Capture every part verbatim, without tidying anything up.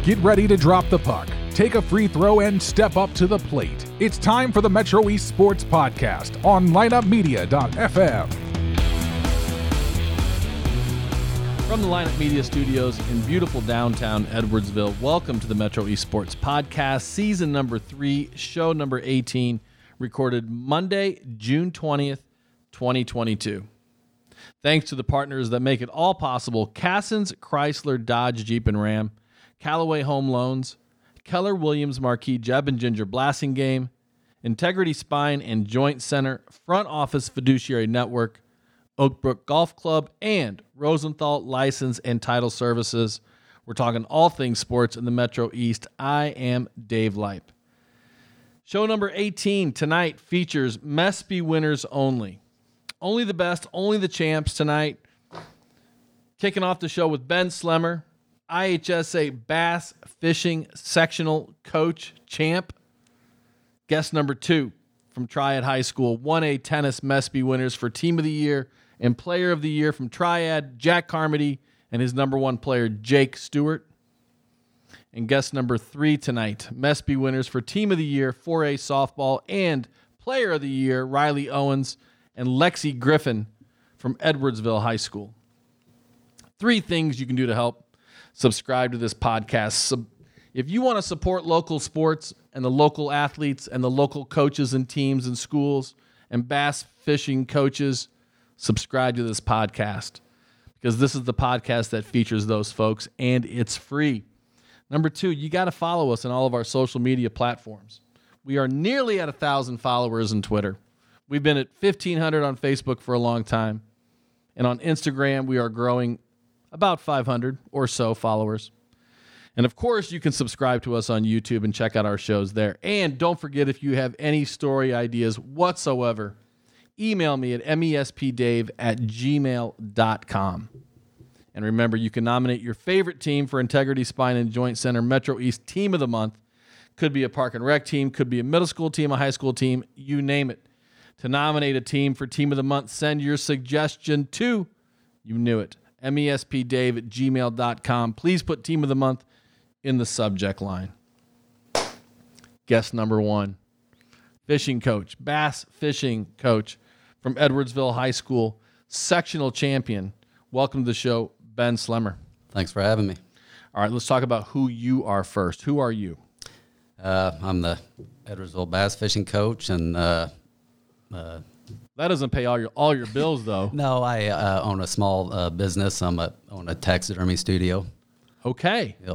Get ready to drop the puck, take a free throw, and step up to the plate. It's time for the Metro East Sports Podcast on lineup media dot f m. From the Lineup Media Studios in beautiful downtown Edwardsville, welcome to the Metro East Sports Podcast, season number three, show number eighteen, recorded Monday, June twentieth, twenty twenty-two. Thanks to the partners that make it all possible: Cassens, Chrysler, Dodge, Jeep, and Ram, Callaway Home Loans, Keller Williams Marquis Jeb and Ginger Blasting Game, Integrity Spine and Joint Center, Front Office Fiduciary Network, Oakbrook Golf Club, and Rosenthal License and Title Services. We're talking all things sports in the Metro East. I am Dave Leip. Show number eighteen tonight features Mespy winners only. Only the best, only the champs tonight. Kicking off the show with Ben Slemmer, I H S A Bass Fishing Sectional Coach Champ. Guest number two from Triad High School, one A Tennis Mespy winners for Team of the Year and Player of the Year from Triad, Jack Carmody, and his number one player, Jake Stewart. And guest number three tonight, Mespy winners for Team of the Year, four A Softball, and Player of the Year, Riley Owens and Lexi Griffin from Edwardsville High School. Three things you can do to help subscribe to this podcast. If you want to support local sports and the local athletes and the local coaches and teams and schools and bass fishing coaches, subscribe to this podcast, because this is the podcast that features those folks, and it's free. Number two, you got to follow us on all of our social media platforms. We are nearly at one thousand followers on Twitter. We've been at fifteen hundred on Facebook for a long time. And on Instagram, we are growing about five hundred or so followers. And of course, you can subscribe to us on YouTube and check out our shows there. And don't forget, if you have any story ideas whatsoever, email me at mespdave at gmail dot com. And remember, you can nominate your favorite team for Integrity Spine and Joint Center Metro East Team of the Month. Could be a Park and Rec team, could be a middle school team, a high school team, you name it. To nominate a team for Team of the Month, send your suggestion to, you knew it, mespdave at gmail dot com. Please put Team of the Month in the subject line. Guest number one, fishing coach, bass fishing coach from Edwardsville High School, sectional champion. Welcome to the show, Ben Slemmer. Thanks for having me. All right, let's talk about who you are first. Who are you? Uh, I'm the Edwardsville bass fishing coach, and uh, uh, that doesn't pay all your all your bills, though. No, I uh, own a small uh, business. I'm a own a taxidermy studio. Okay. Yep.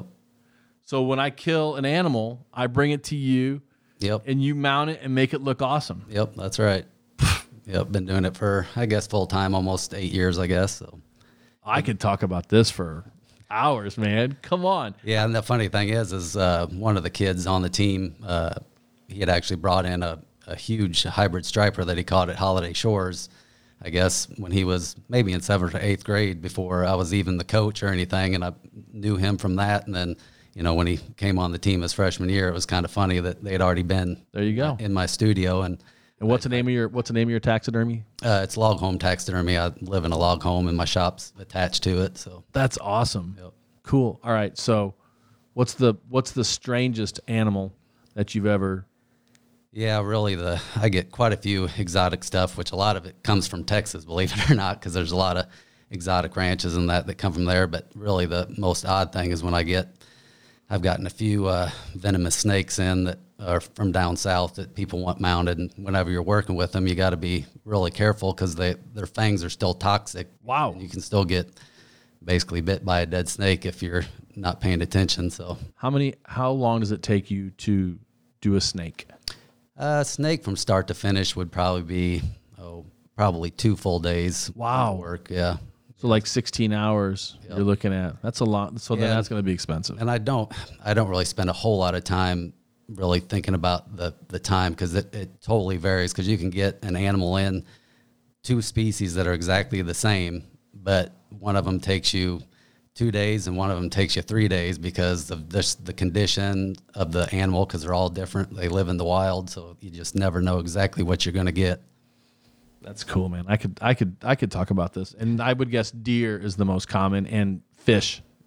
So when I kill an animal, I bring it to you. Yep. And you mount it and make it look awesome. Yep, that's right. Yep, been doing it for, I guess, full time, almost eight years, I guess. So I could talk about this for hours, man. Come on. Yeah, and the funny thing is, is uh, one of the kids on the team, uh, he had actually brought in a, a huge hybrid striper that he caught at Holiday Shores, I guess, when he was maybe in seventh or eighth grade, before I was even the coach or anything, and I knew him from that. And then, you know, when he came on the team his freshman year, it was kind of funny that they had already been there you go in my studio. And and what's I, the name of your what's the name of your taxidermy? Uh, it's Log Home Taxidermy. I live in a log home, and my shop's attached to it. So that's awesome. Yep. Cool. All right. So, what's the what's the strangest animal that you've ever? Yeah, really, the I get quite a few exotic stuff, which a lot of it comes from Texas, believe it or not, because there's a lot of exotic ranches and that that come from there. But really, the most odd thing is when I get, I've gotten a few uh, venomous snakes in that are from down south that people want mounted, and whenever you're working with them, you got to be really careful because they their fangs are still toxic. Wow! And you can still get basically bit by a dead snake if you're not paying attention. So, how many? How long does it take you to do a snake? A uh, snake from start to finish would probably be oh probably two full days. Wow! Of work, yeah. So like sixteen hours yep. You're looking at. That's a lot. So yeah. Then that's going to be expensive. And I don't, I don't really spend a whole lot of time really thinking about the, the time because it, it totally varies because you can get an animal in, two species that are exactly the same, but one of them takes you two days and one of them takes you three days because of this, the condition of the animal, because they're all different. They live in the wild, so you just never know exactly what you're going to get. That's cool, man. I could I could I could talk about this. And I would guess deer is the most common, and fish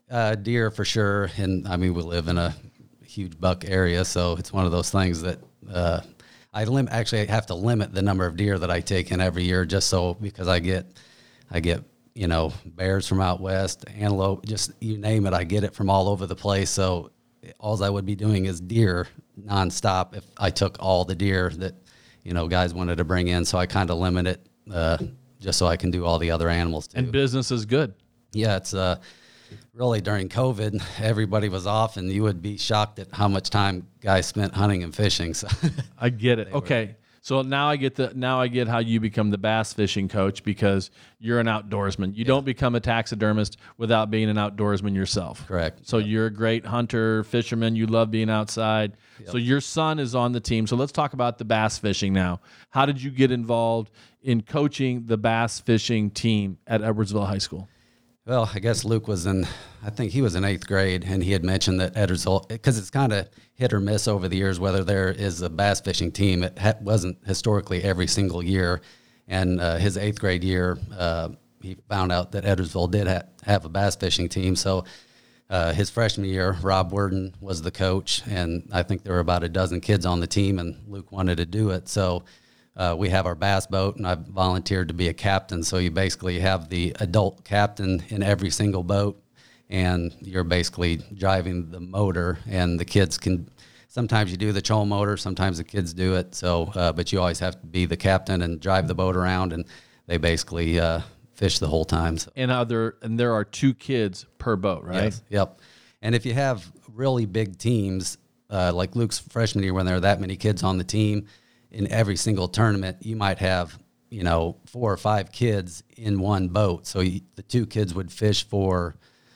Uh, deer for sure. And I mean, we live in a huge buck area, so it's one of those things that uh, I lim- actually have to limit the number of deer that I take in every year, just so because I get, I get, you know, bears from out west, antelope, just you name it, I get it from all over the place. So all I would be doing is deer nonstop if I took all the deer that, you know, guys wanted to bring in. So I kind of limit it uh, just so I can do all the other animals too. And business is good. Yeah, it's uh, really during COVID, everybody was off, and you would be shocked at how much time guys spent hunting and fishing. So I get it. Okay. So now I get the now I get how you become the bass fishing coach, because you're an outdoorsman. You yeah. don't become a taxidermist without being an outdoorsman yourself. Correct. So yep. you're a great hunter, fisherman. You love being outside. Yep. So your son is on the team. So let's talk about the bass fishing now. How did you get involved in coaching the bass fishing team at Edwardsville High School? Well, I guess Luke was in, I think he was in eighth grade, and he had mentioned that Edwardsville, because it's kind of hit or miss over the years whether there is a bass fishing team. It ha- wasn't historically every single year. And uh, his eighth grade year, uh, he found out that Edwardsville did ha- have a bass fishing team. So uh, his freshman year, Rob Worden was the coach, and I think there were about a dozen kids on the team, and Luke wanted to do it. So Uh, we have our bass boat, and I've volunteered to be a captain. So you basically have the adult captain in every single boat, and you're basically driving the motor, and the kids can, sometimes you do the troll motor, sometimes the kids do it. So, uh, but you always have to be the captain and drive the boat around, and they basically uh, fish the whole time. So. And other, and there are two kids per boat, right? Yes, yep. And if you have really big teams, uh, like Luke's freshman year when there were that many kids on the team, in every single tournament, you might have, you know, four or five kids in one boat. So you, the two kids would fish for,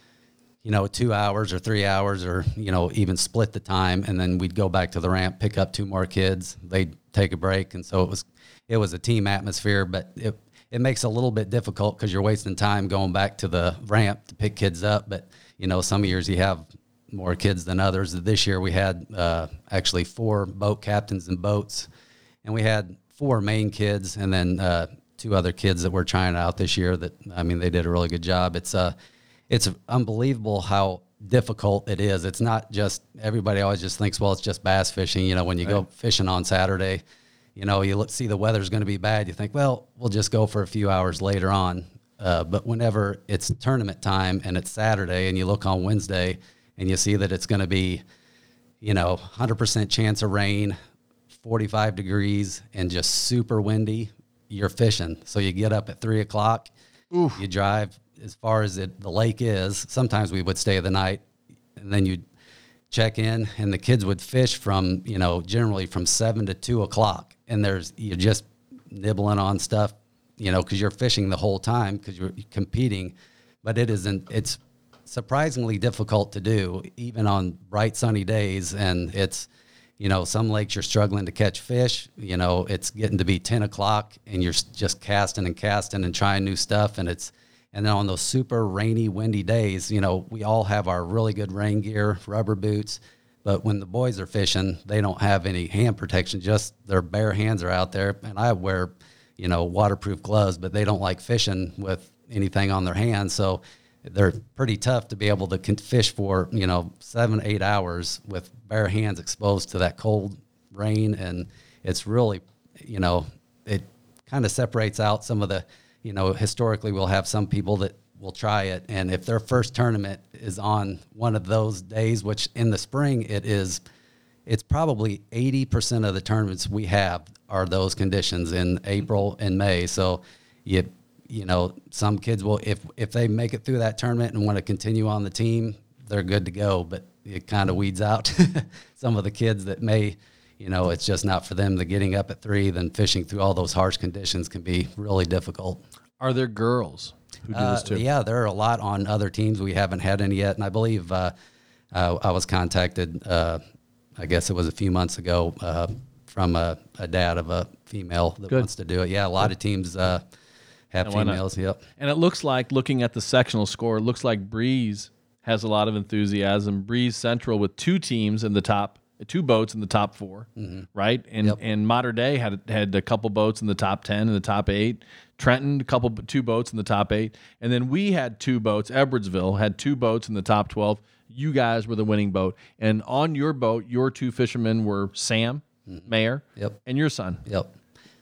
you know, two hours or three hours or, you know, even split the time. And then we'd go back to the ramp, pick up two more kids. They'd take a break. And so it was, it was a team atmosphere, but it, it makes it a little bit difficult because you're wasting time going back to the ramp to pick kids up. But, you know, some years you have more kids than others. This year we had uh, actually four boat captains and boats. And we had four main kids and then uh, two other kids that we're trying out this year that, I mean, they did a really good job. It's uh, it's unbelievable how difficult it is. It's not just, everybody always just thinks, well, it's just bass fishing. You know, when you right. go fishing on Saturday, you know, you look, see the weather's going to be bad. You think, well, we'll just go for a few hours later on. Uh, but whenever it's tournament time and it's Saturday and you look on Wednesday and you see that it's going to be, you know, one hundred percent chance of rain, forty-five degrees and just super windy, you're fishing. So you get up at three o'clock, Oof. You drive as far as it, the lake is. Sometimes we would stay the night, and then you'd check in, and the kids would fish from, you know, generally from seven to two o'clock. And there's, you're just nibbling on stuff, you know, because you're fishing the whole time because you're competing. But it isn't, it's surprisingly difficult to do, even on bright sunny days. And it's, you know, some lakes you're struggling to catch fish. You know, it's getting to be ten o'clock and you're just casting and casting and trying new stuff. And it's, and then on those super rainy, windy days, you know, we all have our really good rain gear, rubber boots. But when the boys are fishing, they don't have any hand protection, just their bare hands are out there. And I wear, you know, waterproof gloves, but they don't like fishing with anything on their hands. So they're pretty tough to be able to fish for, you know, seven, eight hours with bare hands exposed to that cold rain. And it's really, you know, it kind of separates out some of the, you know, historically we'll have some people that will try it. And if their first tournament is on one of those days, which in the spring it is, it's probably eighty percent of the tournaments we have are those conditions in April and May. So you You know, some kids will, if if they make it through that tournament and want to continue on the team, they're good to go. But it kind of weeds out some of the kids that may, you know, it's just not for them. The getting up at three, then fishing through all those harsh conditions can be really difficult. Are there girls who do uh, this too? Yeah, there are a lot on other teams. We haven't had any yet. And I believe uh, uh, I was contacted, uh, I guess it was a few months ago, uh, from a, a dad of a female that Good. wants to do it. Yeah, a lot Good. of teams uh, have and females, yep. And it looks like, looking at the sectional score, it looks like Breeze has a lot of enthusiasm. Breeze Central with two teams in the top, two boats in the top four, mm-hmm. right? And yep. and Mater Dei had had a couple boats in the top ten, in the top eight. Trenton, a couple, two boats in the top eight. And then we had two boats. Edwardsville had two boats in the top twelve. You guys were the winning boat. And on your boat, your two fishermen were Sam mm-hmm. Mayer yep. and your son. Yep.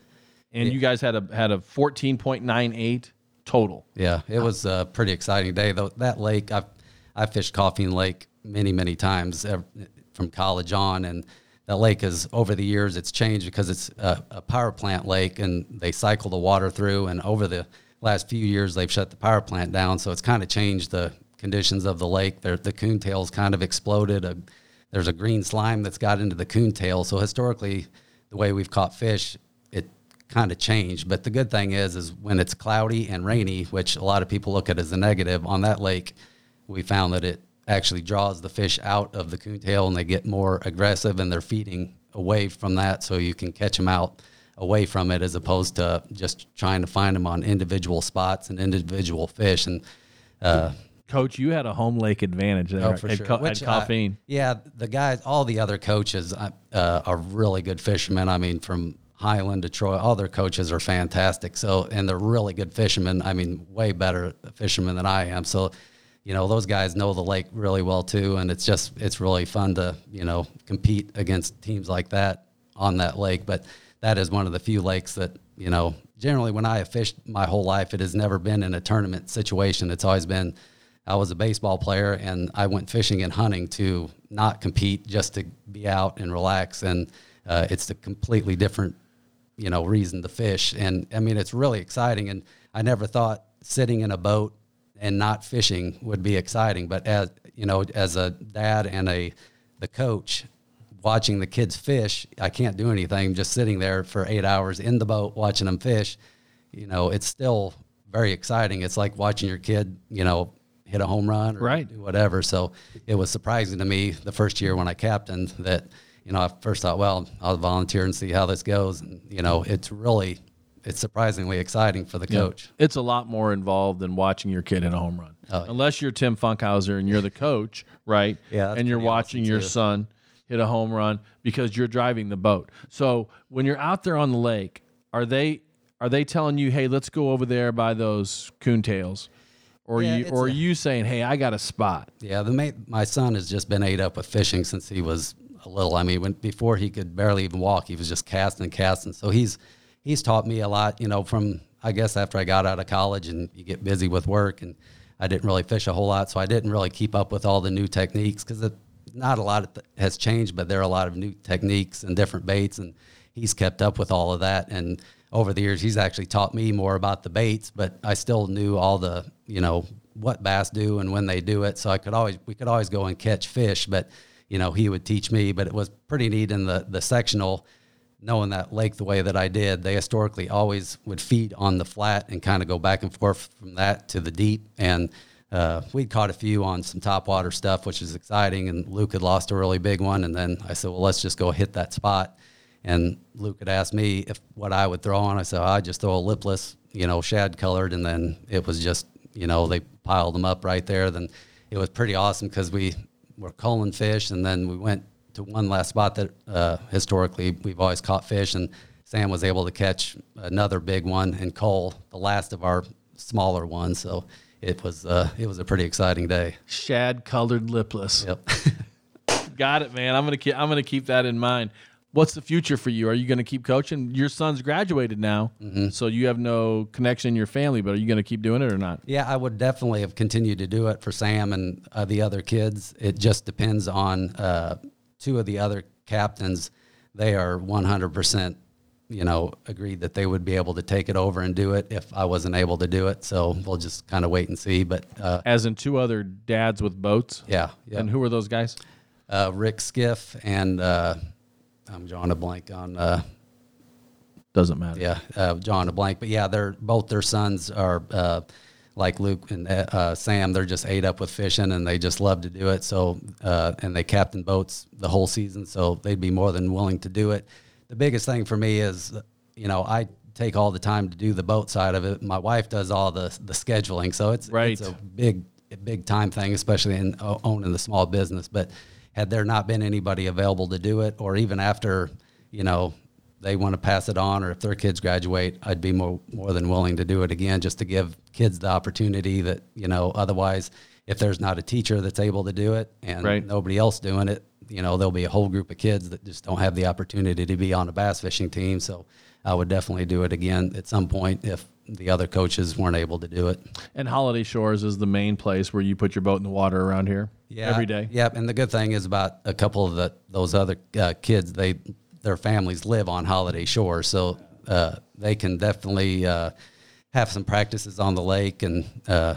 And yeah. you guys had a had a fourteen point nine eight total. Yeah, it was a pretty exciting day. Though that lake, I've I fished Coffeen Lake many, many times from college on, and that lake is, over the years, it's changed because it's a, a power plant lake, and they cycle the water through, and over the last few years, they've shut the power plant down, so it's kind of changed the conditions of the lake. There, the coontail's kind of exploded. A, there's a green slime that's got into the coontail, so historically, the way we've caught fish, it kind of changed. But the good thing is, is when it's cloudy and rainy, which a lot of people look at as a negative, on that lake, we found that it actually draws the fish out of the coontail, and they get more aggressive, and they're feeding away from that, so you can catch them out away from it, as opposed to just trying to find them on individual spots and individual fish. And uh, Coach, you had a home lake advantage there oh, for at, sure. Co- Which, at Coffeen. Uh, yeah, the guys, all the other coaches uh, are really good fishermen. I mean, from Highland to Troy, all their coaches are fantastic. So, and they're really good fishermen. I mean, way better fishermen than I am. So, you know, those guys know the lake really well too, and it's just, it's really fun to, you know, compete against teams like that on that lake. But that is one of the few lakes that, you know, generally when I have fished my whole life, it has never been in a tournament situation. It's always been, I was a baseball player, and I went fishing and hunting to not compete, just to be out and relax. And uh, it's a completely different, you know, reason to fish. And I mean, it's really exciting. And I never thought sitting in a boat and not fishing would be exciting. But as, you know, as a dad and a, the coach, watching the kids fish, I can't do anything, just sitting there for eight hours in the boat, watching them fish. You know, it's still very exciting. It's like watching your kid, you know, hit a home run or right. do whatever. So it was surprising to me the first year when I captained that, you know, I first thought, well, I'll volunteer and see how this goes. And, you know, it's really, it's surprisingly exciting for the coach. Yeah. It's a lot more involved than watching your kid hit a home run. Oh, yeah. Unless you're Tim Funkhauser and you're the coach, right? Yeah. And you're watching awesome your too. son hit a home run because you're driving the boat. So when you're out there on the lake, are they are they telling you, hey, let's go over there by those coontails? Or yeah, you or are a, you saying, hey, I got a spot? Yeah, the mate, my son has just been ate up with fishing since he was a little. I mean, when before he could barely even walk, he was just casting and casting. So he's he's taught me a lot, you know, from, I guess, after I got out of college and you get busy with work, and I didn't really fish a whole lot, so I didn't really keep up with all the new techniques, because not a lot th- has changed, but there are a lot of new techniques and different baits, and he's kept up with all of that. And over the years, he's actually taught me more about the baits, but I still knew all the, you know, what bass do and when they do it. So I could always, we could always go and catch fish, but, you know, he would teach me. But it was pretty neat in the, the sectional, knowing that lake the way that I did. They historically always would feed on the flat and kind of go back and forth from that to the deep. And uh, we caught a few on some topwater stuff, which is exciting. And Luke had lost a really big one. And then I said, well, let's just go hit that spot. And Luke had asked me if what I would throw on. I said, I just throw a lipless, you know, shad colored. And then it was just, you know, they piled them up right there. Then it was pretty awesome because we were culling fish. And then we went to one last spot that uh, historically we've always caught fish. And Sam was able to catch another big one and cull the last of our smaller ones. So it was uh, it was a pretty exciting day. Shad colored lipless. Yep. Got it, man. I'm gonna keep, I'm gonna keep that in mind. What's the future for you? Are you going to keep coaching? Your son's graduated now, mm-hmm. so you have no connection in your family, but are you going to keep doing it or not? Yeah, I would definitely have continued to do it for Sam and uh, the other kids. It just depends on uh, two of the other captains. They are one hundred percent, you know, agreed that they would be able to take it over and do it if I wasn't able to do it. So we'll just kind of wait and see. But uh, as in two other dads with boats? Yeah. yeah. And who are those guys? Uh, Rick Skiff and... Uh, I'm drawing a blank on. Uh, Doesn't matter. Yeah, uh, drawing a blank. But yeah, they're both their sons are uh, like Luke and uh, Sam. They're just ate up with fishing, and they just love to do it. So uh, and they captain boats the whole season, so they'd be more than willing to do it. The biggest thing for me is, you know, I take all the time to do the boat side of it. My wife does all the the scheduling, so it's right. it's a big a big time thing, especially in uh, owning the small business. But had there not been anybody available to do it, or even after, you know, they want to pass it on, or if their kids graduate, I'd be more more than willing to do it again, just to give kids the opportunity that, you know, otherwise, if there's not a teacher that's able to do it and right. nobody else doing it, you know, there'll be a whole group of kids that just don't have the opportunity to be on a bass fishing team. So I would definitely do it again at some point if the other coaches weren't able to do it. And Holiday Shores is the main place where you put your boat in the water around here yeah, every day. Yeah, and the good thing is about a couple of the those other uh, kids, they their families live on Holiday Shores, so uh, they can definitely uh, have some practices on the lake and uh,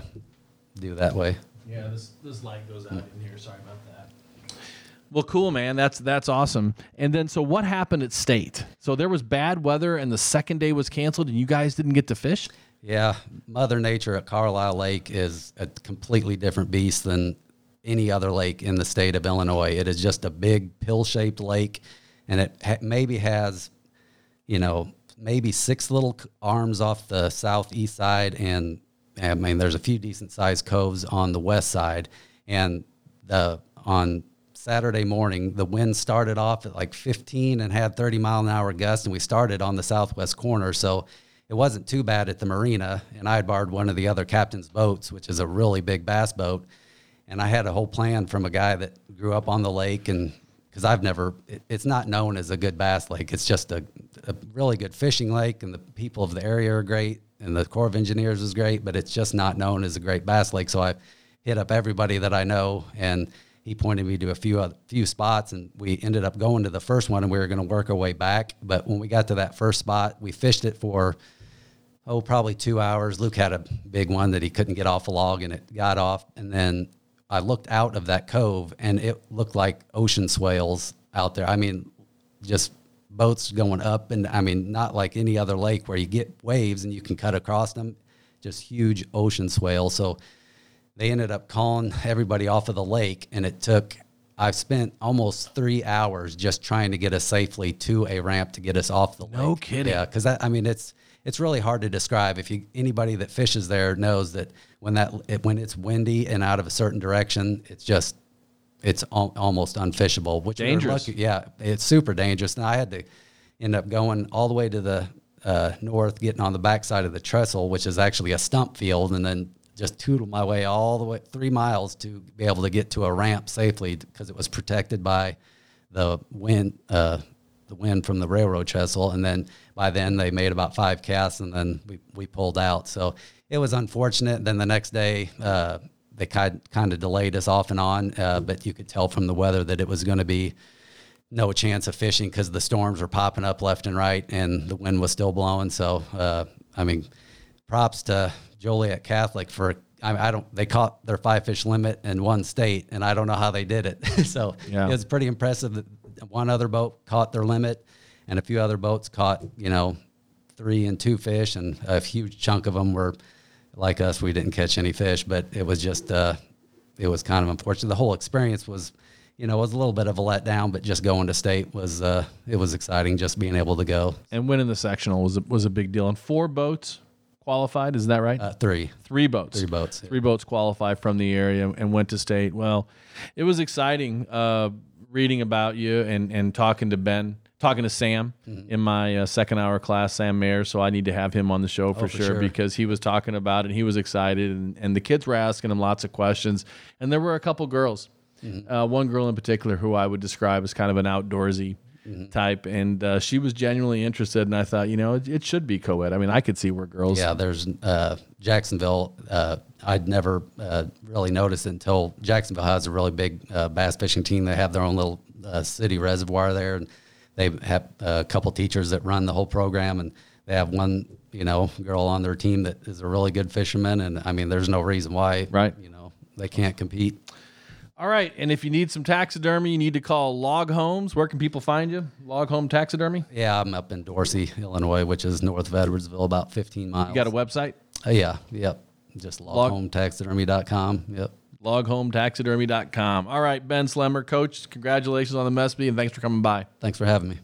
do that way. Yeah, this this light goes out in here. Sorry about that. Well, cool, man. That's that's awesome. And then, so what happened at State? So there was bad weather, and the second day was canceled, and you guys didn't get to fish? Yeah, Mother Nature at Carlisle Lake is a completely different beast than any other lake in the state of Illinois. It is just a big pill-shaped lake, and it ha- maybe has, you know, maybe six little arms off the southeast side, and I mean, there's a few decent-sized coves on the west side, and the on Saturday morning, the wind started off at like fifteen and had thirty mile an hour gusts, and we started on the southwest corner, so it wasn't too bad at the marina, and I had borrowed one of the other captain's boats, which is a really big bass boat, and I had a whole plan from a guy that grew up on the lake, and because I've never, it, it's not known as a good bass lake. It's just a, a really good fishing lake, and the people of the area are great, and the Corps of Engineers is great, but it's just not known as a great bass lake. So I hit up everybody that I know, and he pointed me to a few other, few spots, and we ended up going to the first one, and we were going to work our way back. But when we got to that first spot, we fished it for, oh, probably two hours. Luke had a big one that he couldn't get off a log, and it got off, and then I looked out of that cove, and it looked like ocean swales out there. I mean, just boats going up, and I mean, not like any other lake where you get waves and you can cut across them, just huge ocean swales. So they ended up calling everybody off of the lake, and it took, I've spent almost three hours just trying to get us safely to a ramp to get us off the lake. No kidding. Yeah, because I mean, it's it's really hard to describe. If you anybody that fishes there knows that when that it, when it's windy and out of a certain direction, it's just it's al- almost unfishable. Which we were dangerous. lucky- yeah, it's super dangerous. And I had to end up going all the way to the uh, north, getting on the backside of the trestle, which is actually a stump field, and then just tootle my way all the way three miles to be able to get to a ramp safely because it was protected by the wind, uh, the wind from the railroad trestle. And then by then they made about five casts, and then we, we pulled out. So it was unfortunate. Then the next day, uh, they kind kind of delayed us off and on, uh, but you could tell from the weather that it was going to be no chance of fishing because the storms were popping up left and right, and the wind was still blowing. So, uh, I mean, props to Joliet Catholic for, I, I don't, they caught their five fish limit in one state, and I don't know how they did it. So yeah. It was pretty impressive that one other boat caught their limit, and a few other boats caught, you know, three and two fish, and a huge chunk of them were like us. We didn't catch any fish, but it was just, uh, it was kind of unfortunate. The whole experience was, you know, it was a little bit of a letdown, but just going to state was, uh, it was exciting just being able to go. And winning the sectional was a, was a big deal. And four boats qualified, is that right? Uh, three. Three boats. Three boats. Yeah. Three boats qualified from the area and went to state. Well, it was exciting uh, reading about you and, and talking to Ben, talking to Sam mm-hmm. in my uh, second hour class, Sam Mayer. So I need to have him on the show for, oh, for sure, sure because he was talking about it and he was excited, and, and the kids were asking him lots of questions. And there were a couple girls, mm-hmm. uh, one girl in particular who I would describe as kind of an outdoorsy Mm-hmm. type, and uh, she was genuinely interested, and I thought, you know, it, it should be co-ed. I mean, I could see where girls... Yeah, there's uh, Jacksonville. Uh, I'd never uh, really noticed it until Jacksonville has a really big uh, bass fishing team. They have their own little uh, city reservoir there, and they have a couple teachers that run the whole program, and they have one, you know, girl on their team that is a really good fisherman, and I mean, there's no reason why, right? You know, they can't compete. All right, and if you need some taxidermy, you need to call Log Homes. Where can people find you? Log Home Taxidermy? Yeah, I'm up in Dorsey, Illinois, which is north of Edwardsville, about fifteen miles. You got a website? Uh, yeah, yep. Just log home taxidermy dot com. Yep. log home taxidermy dot com. All right, Ben Slemmer, Coach, congratulations on the Mespy, and thanks for coming by. Thanks for having me.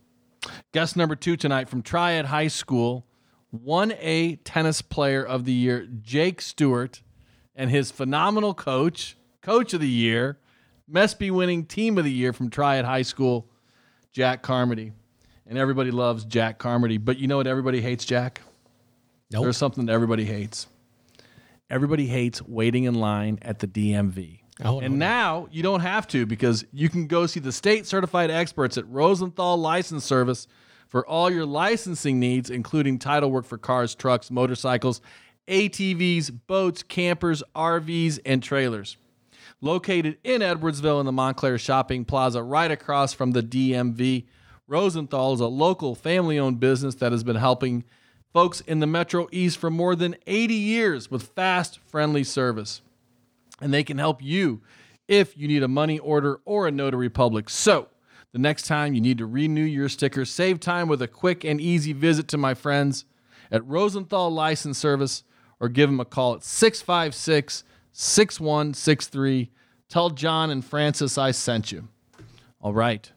Guest number two tonight from Triad High School, one A Tennis Player of the Year, Jake Stewart, and his phenomenal coach, Coach of the Year, Mespy winning Team of the Year from Triad High School, Jack Carmody. and everybody loves Jack Carmody. But you know what everybody hates, Jack? Nope. There's something that everybody hates. Everybody hates waiting in line at the D M V. Oh, and no, now you don't have to because you can go see the state-certified experts at Rosenthal License Service for all your licensing needs, including title work for cars, trucks, motorcycles, A T Vs, boats, campers, R Vs, and trailers. Located in Edwardsville in the Montclair Shopping Plaza right across from the D M V, Rosenthal is a local family-owned business that has been helping folks in the Metro East for more than eighty years with fast, friendly service. And they can help you if you need a money order or a notary public. So, the next time you need to renew your sticker, save time with a quick and easy visit to my friends at Rosenthal License Service or give them a call at six five six, six one six three. Tell John and Francis I sent you. All right.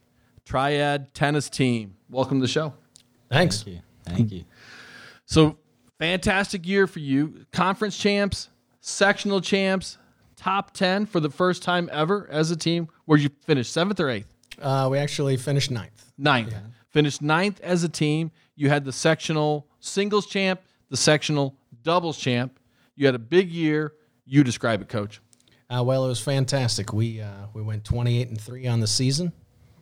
Triad Tennis Team. Welcome to the show. Thanks. Thank you. Thank you. So, fantastic year for you. Conference champs, sectional champs, top ten for the first time ever as a team. Where'd you finish, seventh or eighth? Uh, we actually finished ninth. Ninth. Yeah. Finished ninth as a team. You had the sectional singles champ, the sectional doubles champ. You had a big year. You describe it, Coach. Uh, well, it was fantastic. We uh, we went twenty-eight and three on the season,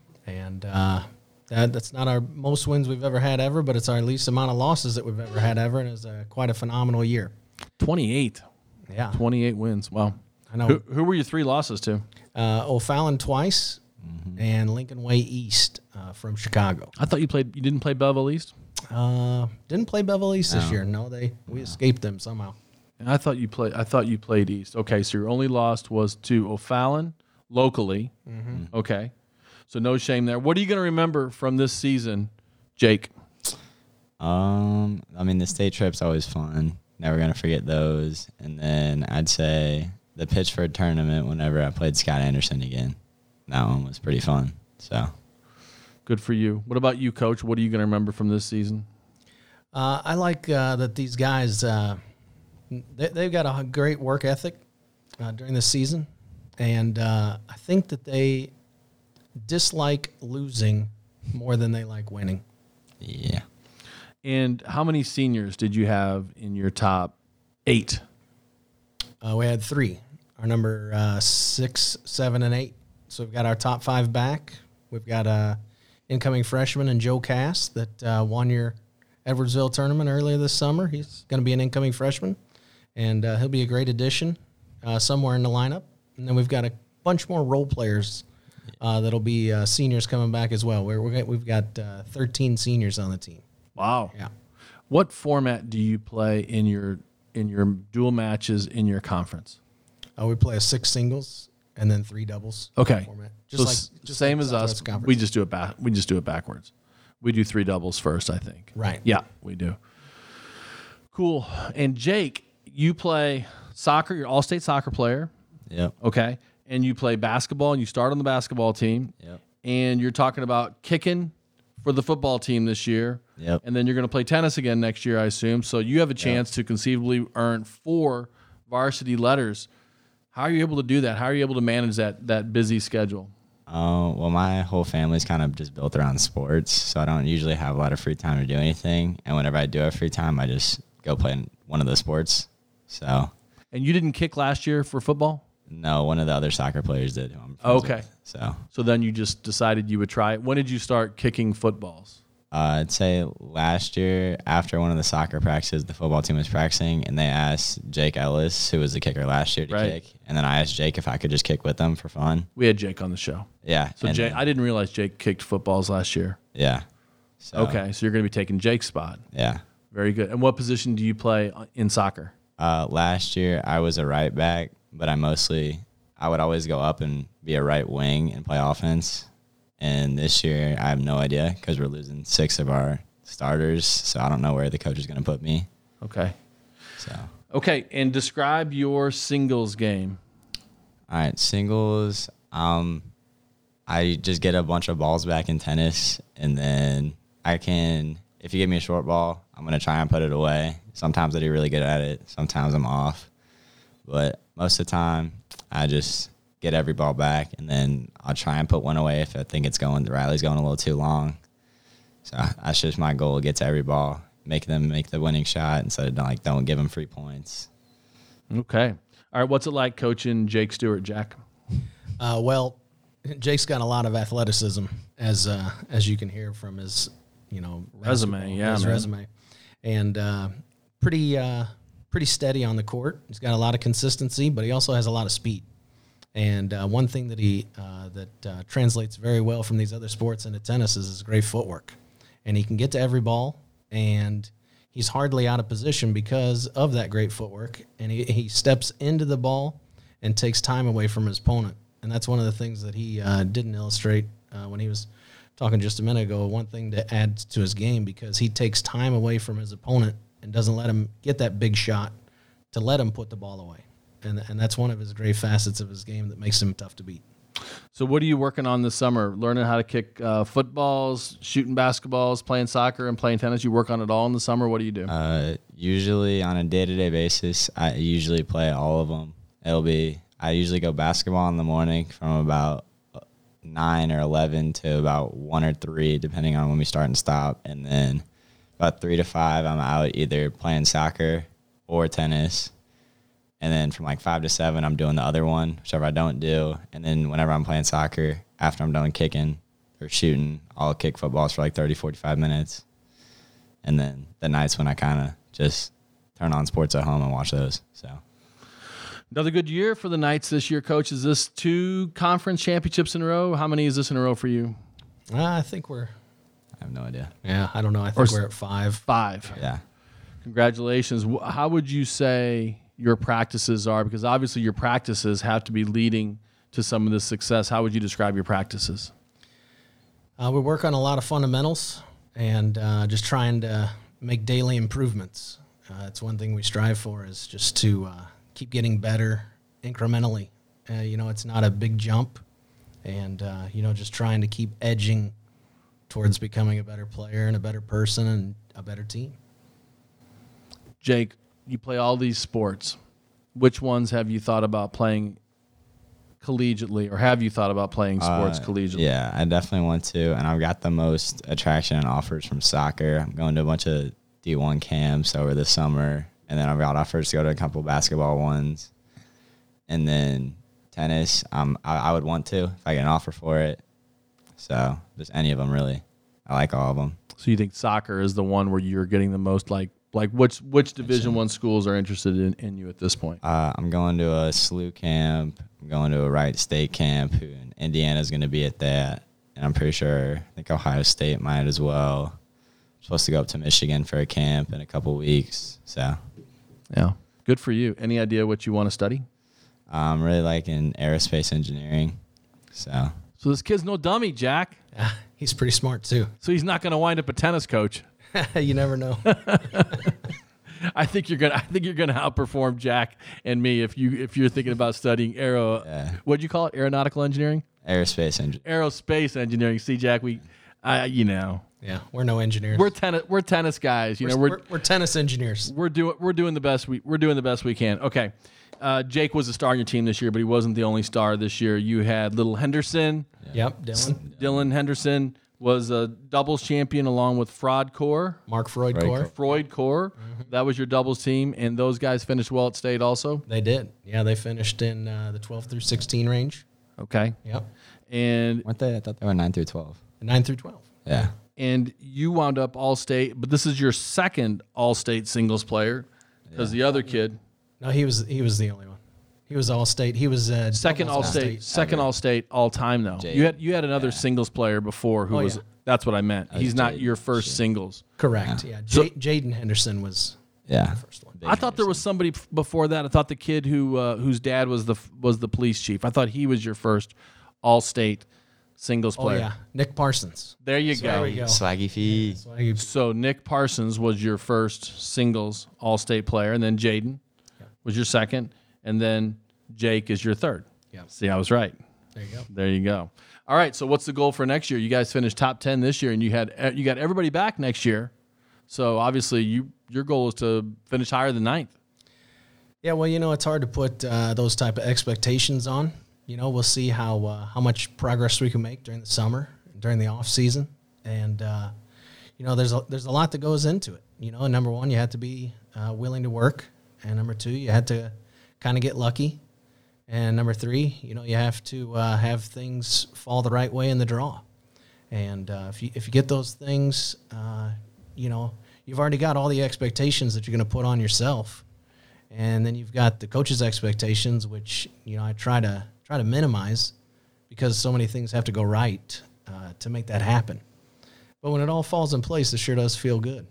and uh, that, that's not our most wins we've ever had ever, but it's our least amount of losses that we've ever had ever, and it was uh, quite a phenomenal year. twenty-eight. Yeah, twenty-eight wins. Wow. I know. Who, who were your three losses to? Uh, O'Fallon twice, mm-hmm. and Lincoln Way East uh, from Chicago. I thought you played. You didn't play Belleville East. Uh, didn't play Beverly East this No. year. No, they we escaped them somehow. I thought you played. I thought you played East. Okay, so your only loss was to O'Fallon locally. Mm-hmm. Okay, so no shame there. What are you going to remember from this season, Jake? Um, I mean, the state trip's always fun. Never gonna forget those. And then I'd say the Pittsford tournament. Whenever I played Scott Anderson again, that one was pretty fun. So Good for you. What about you, Coach? What are you going to remember from this season? Uh, I like uh, that these guys, uh, they, they've got a great work ethic uh, during the season. And uh, I think that they dislike losing more than they like winning. yeah, And how many seniors did you have in your top eight? Uh, we had three. Our number uh, six, seven, and eight. So we've got our top five back. We've got a incoming freshman and Joe Cass that uh, won your Edwardsville tournament earlier this summer. He's going to be an incoming freshman, and uh, he'll be a great addition uh, somewhere in the lineup. And then we've got a bunch more role players uh, that'll be uh, seniors coming back as well. We're, we're, we've got uh, thirteen seniors on the team. Wow. Yeah. What format do you play in your in your dual matches in your conference? Uh, we play a six singles and then three doubles. Okay. Format. So s- same as us. We just do it back. We just do it backwards. We do three doubles first, I think. Right. Yeah, we do. Cool. And Jake, you play soccer. You're an all-state soccer player. yep, Okay. And you play basketball, and you start on the basketball team. yep, And you're talking about kicking for the football team this year. Yep. And then you're going to play tennis again next year, I assume. So you have a chance to conceivably earn four varsity letters. How are you able to do that? How are you able to manage that that busy schedule? Uh, well, my whole family's kind of just built around sports, so I don't usually have a lot of free time to do anything. And whenever I do have free time, I just go play in one of the sports. So, And you didn't kick last year for football? no, one of the other soccer players did. Who I'm friends Okay. with. So, So then you just decided you would try it. When did you start kicking footballs? uh, I'd say last year, after one of the soccer practices, the football team was practicing, and they asked Jake Ellis, who was the kicker last year, to Right. kick. And then I asked Jake if I could just kick with them for fun. We had Jake on the show. Yeah. So and Jake, then- I didn't realize Jake kicked footballs last year. yeah. So, Okay, so you're going to be taking Jake's spot. Yeah. Very good. And what position do you play in soccer? Uh, last year, I was a right back, but I mostly, I would always go up and be a right wing and play offense. And this year, I have no idea because we're losing six of our starters, so I don't know where the coach is going to put me. Okay. So, Okay, and describe your singles game. all right, singles. Um, I just get a bunch of balls back in tennis, and then I can, if you give me a short ball, I'm going to try and put it away. Sometimes I do really good at it. Sometimes I'm off. But most of the time, I just get every ball back, and then I'll try and put one away if I think it's going, the rally's going a little too long. So that's just my goal: get to every ball, make them make the winning shot instead of like don't give them free points. Okay. All right. What's it like coaching Jake Stewart, Jack? Uh, well, Jake's got a lot of athleticism, as uh, as you can hear from his, you know, Resume, basketball- yeah, his man. resume, and uh, pretty uh, pretty steady on the court. He's got a lot of consistency, but he also has a lot of speed. And uh, one thing that he uh, that uh, translates very well from these other sports into tennis is his great footwork, and he can get to every ball, and he's hardly out of position because of that great footwork, and he, he steps into the ball and takes time away from his opponent. And that's one of the things that he uh, didn't illustrate uh, when he was talking just a minute ago. One thing to add to his game, because he takes time away from his opponent and doesn't let him get that big shot to let him put the ball away. And, and that's one of his great facets of his game that makes him tough to beat. So what are you working on this summer? Learning how to kick uh, footballs, shooting basketballs, playing soccer, and playing tennis? You work on it all in the summer? What do you do? Uh, usually on a day-to-day basis, I usually play all of them. It'll be I usually go basketball in the morning from about nine or eleven to about one or three, depending on when we start and stop. And then about three to five, I'm out either playing soccer or tennis. And then from like five to seven, I'm doing the other one, whichever I don't do. And then whenever I'm playing soccer, after I'm done kicking or shooting, I'll kick footballs for like thirty, forty-five minutes. And then the nights when I kind of just turn on sports at home and watch those. So Another good year for the Knights this year, Coach. Is this two conference championships in a row? How many is this in a row for you? Uh, I think we're, I have no idea. yeah, I don't know. I think Or- we're at five. Five. Yeah. Congratulations. Wh- How would you say your practices are? Because obviously your practices have to be leading to some of this success. How would you describe your practices? Uh, we work on a lot of fundamentals and uh, just trying to make daily improvements. Uh, it's one thing we strive for is just to uh, keep getting better incrementally. Uh, you know, it's not a big jump, and uh, you know, just trying to keep edging towards becoming a better player and a better person and a better team. Jake, you play all these sports. Which ones have you thought about playing collegiately, or have you thought about playing sports Uh, collegiately? Yeah, I definitely want to. And I've got the most attraction and offers from soccer. I'm going to a bunch of D one camps over the summer. And then I've got offers to go to a couple basketball ones. And then tennis, um, I, I would want to if I get an offer for it. So just any of them, really. I like all of them. So you think soccer is the one where you're getting the most, like, like which which Division One schools are interested in, in you at this point? Uh, I'm going to a S L U camp. I'm going to a Wright State camp. And Indiana's going to be at that. And I'm pretty sure, I think Ohio State might as well. I'm supposed to go up to Michigan for a camp in a couple weeks. So Yeah. Good for you. Any idea what you want to study? I'm really liking aerospace engineering. So So this kid's no dummy, Jack. Yeah, he's pretty smart too. So he's not going to wind up a tennis coach. You never know. I think you're gonna. I think you're gonna outperform Jack and me if you if you're thinking about studying aero. Yeah. What'd you call it? Aeronautical engineering, aerospace engineering. aerospace engineering. See, Jack, we, I, you know, Yeah, we're no engineers. we're tennis. We're tennis guys. You we're, know, we're we're, we're tennis engineers. we're doing we're doing the best we we're doing the best we can. Okay, uh, Jake was a star on your team this year, but he wasn't the only star this year. You had little Henderson, Yep, Dylan. Dylan Henderson was a doubles champion along with Fraud Core, Mark Freud Freud Core. Core. Freud Core. That was your doubles team, and those guys finished well at state also. They did. Yeah, they finished in uh, the twelve through sixteen range. Okay, Yep, and Weren't they? I thought they were nine through twelve. nine through twelve. Yeah. and you wound up all state, but this is your second all state singles player because the other kid, No, he was he was the only one. He was all state. He was uh, second all doubles state, second all state all time though. Jade. You had you had another singles player before who Oh, was yeah. that's what I meant. was He's not Jade. your first Shit. singles. Correct. Yeah, So- J- Jaden Henderson was Yeah. the first one. I thought there was somebody f- before that. I thought the kid who uh, whose dad was the f- was the police chief. I thought he was your first all state singles Oh player. yeah, Nick Parsons. There you There go. we go. Swaggy feet. That's why he- So Nick Parsons was your first singles all state player, and then Jaden was your second, and then Jake is your third. Yeah. See, I was right. There you go. There you go. All right. So what's the goal for next year? You guys finished top ten this year, and you had you got everybody back next year. So obviously, you your goal is to finish higher than ninth. Yeah, well, you know, it's hard to put uh, those type of expectations on. You know, we'll see how uh, how much progress we can make during the summer, during the off season, and uh, you know, there's a, there's a lot that goes into it. You know, and number one, you have to be uh, willing to work. And number two, you had to kind of get lucky. And number three, you know, you have to uh, have things fall the right way in the draw. And uh, if you if you get those things, uh, you know, you've already got all the expectations that you're going to put on yourself. And then you've got the coach's expectations, which, you know, I try to try to minimize because so many things have to go right uh, to make that happen. But when it all falls in place, it sure does feel good.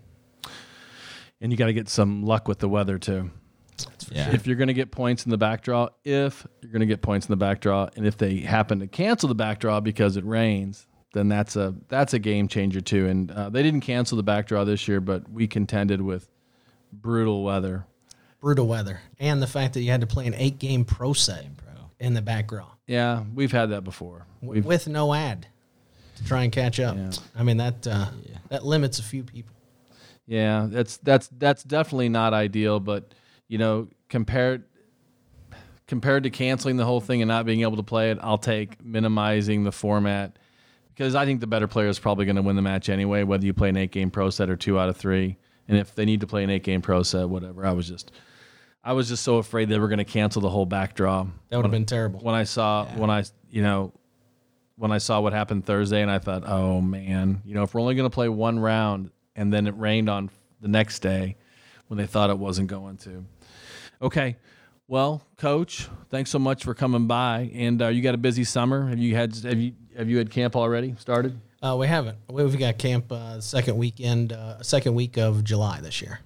And you got to get some luck with the weather, too. Yeah. If you're going to get points in the back draw, if you're going to get points in the back draw, and if they happen to cancel the back draw because it rains, then that's a that's a game changer, too. And uh, they didn't cancel the back draw this year, but we contended with brutal weather. Brutal weather. And the fact that you had to play an eight-game pro set in the back draw. Yeah, we've had that before. We've, With no ad to try and catch up. Yeah. I mean, that uh, Yeah. that limits a few people. Yeah, that's that's that's definitely not ideal, but you know, compared compared to canceling the whole thing and not being able to play it, I'll take minimizing the format because I think the better player is probably going to win the match anyway, whether you play an eight-game pro set or two out of three. And if they need to play an eight-game pro set, whatever. I was just I was just so afraid they were going to cancel the whole back draw. That would have been terrible. When I saw Yeah. when I you know when I saw what happened Thursday, and I thought, oh man, you know, if we're only going to play one round, and then it rained on the next day when they thought it wasn't going to. Okay, well, Coach, thanks so much for coming by. And uh, you got a busy summer. Have you had have you have you had camp already started? Uh, we haven't. We've got camp uh, second weekend, uh, second week of July this year.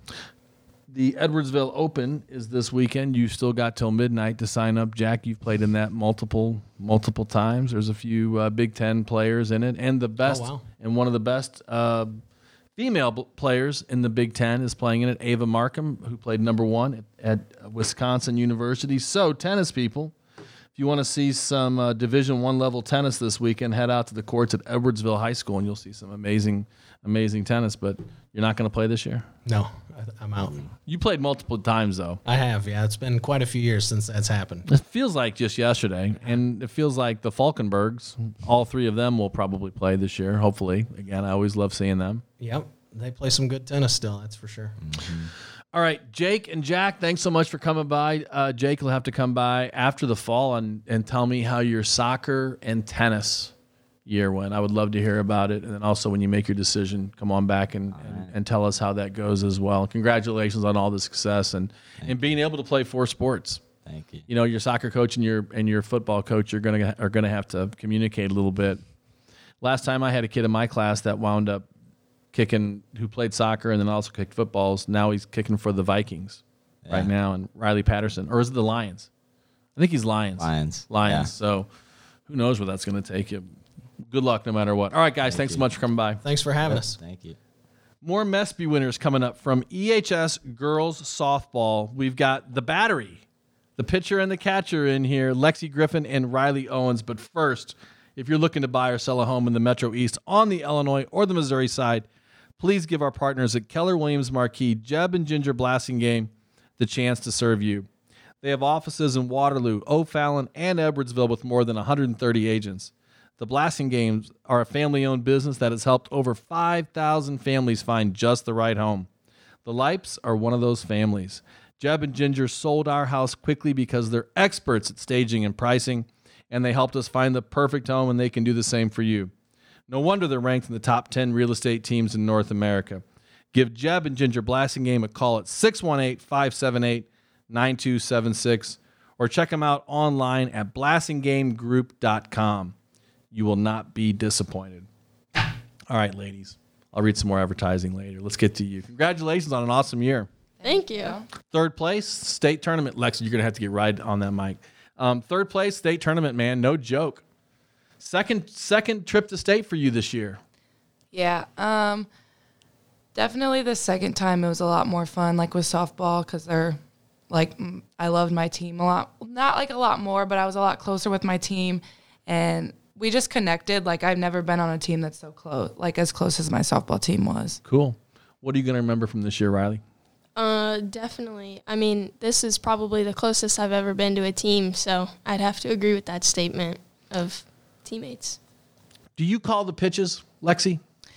The Edwardsville Open is this weekend. You still got till midnight to sign up. Jack, you've played in that multiple multiple times. There's a few uh, Big Ten players in it, and the best wow. and one of the best uh, female b- players in the Big Ten is playing in it. Ava Markham, who played number one at, at Wisconsin University. So, tennis people, if you want to see some uh, Division One level tennis this weekend, head out to the courts at Edwardsville High School, and you'll see some amazing, amazing tennis. But you're not going to play this year. No, I, I'm out. You played multiple times though. I have, yeah. It's been quite a few years since that's happened. It feels like just yesterday, and it feels like the Falkenbergs, all three of them will probably play this year, hopefully. Again, I always love seeing them. Yep, they play some good tennis still, that's for sure. Mm-hmm. All right, Jake and Jack, thanks so much for coming by. Uh, Jake will have to come by after the fall and, and tell me how your soccer and tennis year went. I would love to hear about it. And then also when you make your decision, come on back and, and, right. and tell us how that goes as well. Congratulations on all the success and, and being able to play four sports. Thank you. You know, your soccer coach and your and your football coach are gonna are gonna have to communicate a little bit. Last time I had a kid in my class that wound up kicking, who played soccer and then also kicked footballs. Now he's kicking for the Vikings Yeah. right now, and Riley Patterson, or is it the Lions? I think he's Lions. Lions. Lions. Yeah. So who knows where that's going to take you. Good luck no matter what. All right, guys, Thank thanks you. so much for coming by. Thanks for having us. Thank you. More Mespy winners coming up from E H S Girls Softball. We've got the battery, the pitcher and the catcher in here, Lexi Griffin and Riley Owens. But first, if you're looking to buy or sell a home in the Metro East on the Illinois or the Missouri side, please give our partners at Keller Williams Marquee, Jeb and Ginger Blasingame, the chance to serve you. They have offices in Waterloo, O'Fallon, and Edwardsville with more than one hundred thirty agents. The Blasingames are a family-owned business that has helped over five thousand families find just the right home. The Lipes are one of those families. Jeb and Ginger sold our house quickly because they're experts at staging and pricing, and they helped us find the perfect home, and they can do the same for you. No wonder they're ranked in the top ten real estate teams in North America. Give Jeb and Ginger Blasingame a call at six one eight, five seven eight, nine two seven six or check them out online at blasingame group dot com. You will not be disappointed. All right, ladies. I'll read some more advertising later. Let's get to you. Congratulations on an awesome year. Thank you. Third place, state tournament. Lex, you're going to have to get right on that mic. Um, third place, state tournament, man. No joke. Second second trip to state for you this year. Yeah, um, definitely the second time it was a lot more fun, like with softball, because they're like mm, I loved my team a lot. Not like a lot more, but I was a lot closer with my team, and we just connected. Like I've never been on a team that's so close, like as close as my softball team was. Cool. What are you going to remember from this year, Riley? Uh, definitely. I mean, this is probably the closest I've ever been to a team, so I'd have to agree with that statement of teammates. Do you call the pitches, Lexi?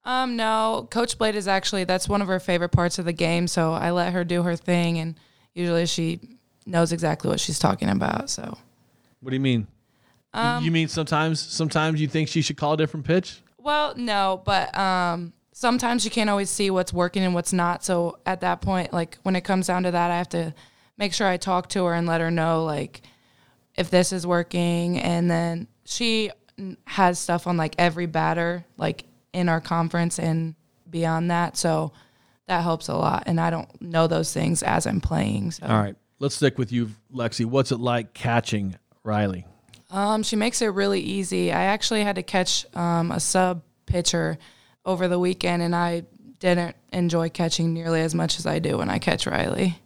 Um, no, Coach Blade is actually, that's one of her favorite parts of the game, so I let her do her thing, and usually she knows exactly what she's talking about. So, What do you mean? Um, you mean sometimes sometimes you think she should call a different pitch? Well, no, but um, sometimes you can't always see what's working and what's not. So at that point, like when it comes down to that, I have to make sure I talk to her and let her know like if this is working. And then she has stuff on like every batter, like in our conference and beyond that. So that helps a lot. And I don't know those things as I'm playing. So. All right, let's stick with you, Lexi. What's it like catching Riley? Um, she makes it really easy. I actually had to catch um, a sub pitcher over the weekend, and I didn't enjoy catching nearly as much as I do when I catch Riley.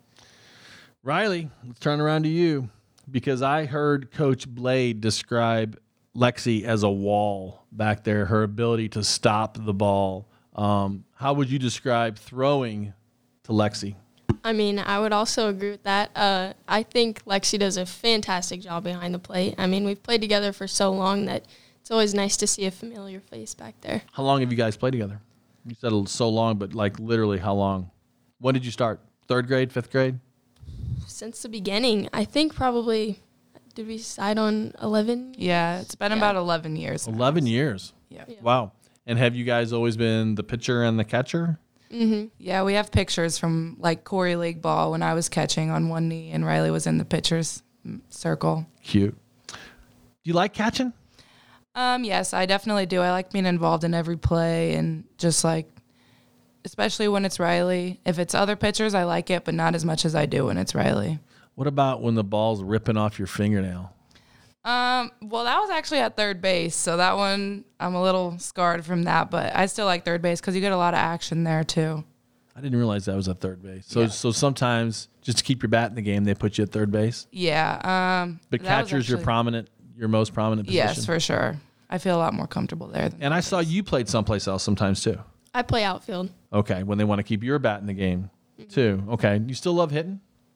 Riley, let's turn around to you because I heard Coach Blade describe Lexi as a wall back there, her ability to stop the ball. Um, how would you describe throwing to Lexi? I mean, I would also agree with that. Uh, I think Lexi does a fantastic job behind the plate. I mean, we've played together for so long that it's always nice to see a familiar face back there. How long have you guys played together? You said so long, but like literally how long? When did you start? Third grade, fifth grade? Since the beginning, I think probably, did we decide on eleven? Yeah, it's been Yeah. about eleven years. now. eleven years. Yeah. Yeah. Wow. And have you guys always been the pitcher and the catcher? Mm-hmm. Yeah, we have pictures from like Corey League ball when I was catching on one knee and Riley was in the pitcher's mm, circle. Cute. Do you like catching? Um, yes, I definitely do. I like being involved in every play and just like, especially when it's Riley. If it's other pitchers, I like it, but not as much as I do when it's Riley. What about when the ball's ripping off your fingernail? Um, well, that was actually at third base, so that one I'm a little scarred from that, but I still like third base because you get a lot of action there too. I didn't realize that was at third base. So Yeah. so sometimes just to keep your bat in the game, they put you at third base. Yeah. Um, But that was catcher's your actually- prominent, your most prominent position. Yes, for sure. I feel a lot more comfortable there. Than And I third saw base. you played someplace else sometimes too. I play outfield. Okay, when they want to keep your bat in the game Mm-hmm. too. Okay, you still love hitting?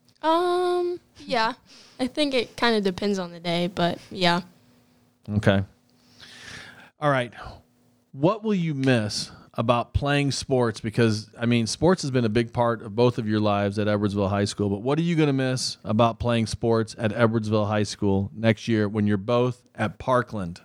Um, yeah. I think it kind of depends on the day, but yeah. Okay. All right. What will you miss about playing sports? Because, I mean, sports has been a big part of both of your lives at Edwardsville High School. But what are you going to miss about playing sports at Edwardsville High School next year when you're both at Parkland?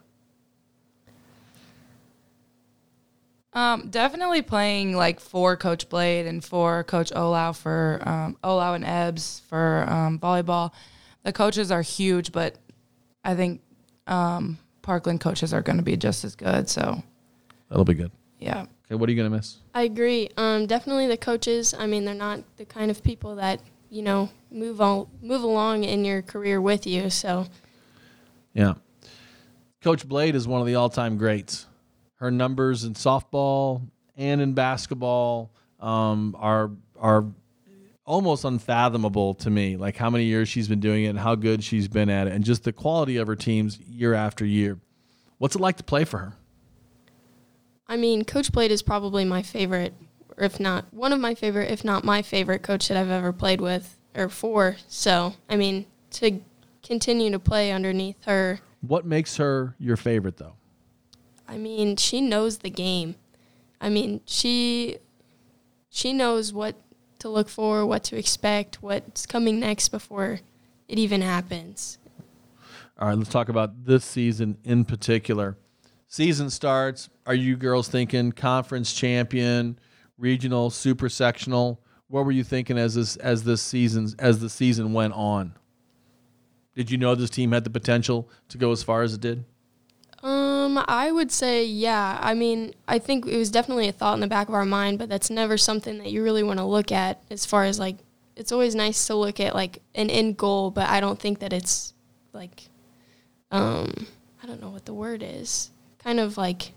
Um, definitely playing like for Coach Blade and for Coach Olau for um, Olau and Ebbs for um, volleyball. The coaches are huge, but I think um, Parkland coaches are going to be just as good. So, That'll be good. yeah. Okay, what are you going to miss? I agree. Um, definitely the coaches. I mean, they're not the kind of people that, you know, move on, move along in your career with you. So, Yeah. Coach Blade is one of the all-time greats. Her numbers in softball and in basketball um, are are almost unfathomable to me. Like how many years she's been doing it and how good she's been at it, and just the quality of her teams year after year. What's it like to play for her? I mean, Coach Blade is probably my favorite, or if not one of my favorite, if not my favorite coach that I've ever played with or for. So, I mean, to continue to play underneath her, What makes her your favorite, though? I mean, she knows the game. I mean, she she knows what to look for, what to expect, what's coming next before it even happens. All right, let's talk about this season in particular. Season starts. Are you girls thinking conference champion, regional, super sectional? What were you thinking as this as this season as the season went on? Did you know this team had the potential to go as far as it did? Um, I would say, yeah. I mean, I think it was definitely a thought in the back of our mind, but that's never something that you really want to look at as far as, like, it's always nice to look at, like, an end goal, but I don't think that it's, like, um, I don't know what the word is. Kind of like,